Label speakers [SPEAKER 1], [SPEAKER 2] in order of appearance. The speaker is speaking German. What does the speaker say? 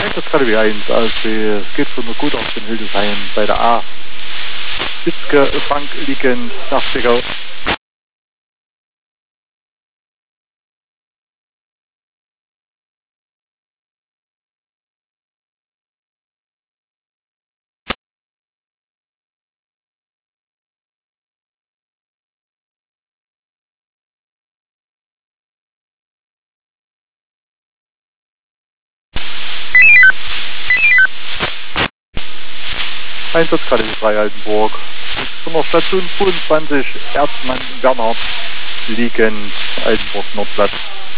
[SPEAKER 1] Einsatzkategorie 1, also es geht von der Gut auf den Hildesheim bei der A. Spitzke, Bank liegend, Nachtigau. Einsatzkategorie 3 Altenburg. Von der Station 22 Erzmann Bernhard liegend Altenburg Nordplatz.